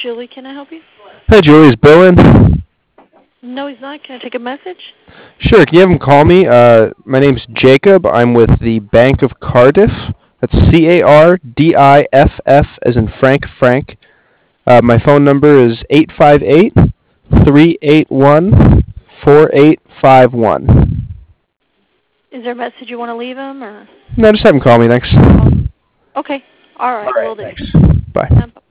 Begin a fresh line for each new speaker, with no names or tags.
Julie. Can I help you?
Hi, Julie. Is Bill in?
No, he's not. Can I take a message?
Sure. Can you have him call me? My name's Jacob. I'm with the Bank of Cardiff. That's Cardiff, as in Frank. My phone number is 858-381-4851.
Is there a message you want to leave him, or?
No, just have him call me. Thanks.
Okay. All right.
All right.
Will do.
Thanks. Bye.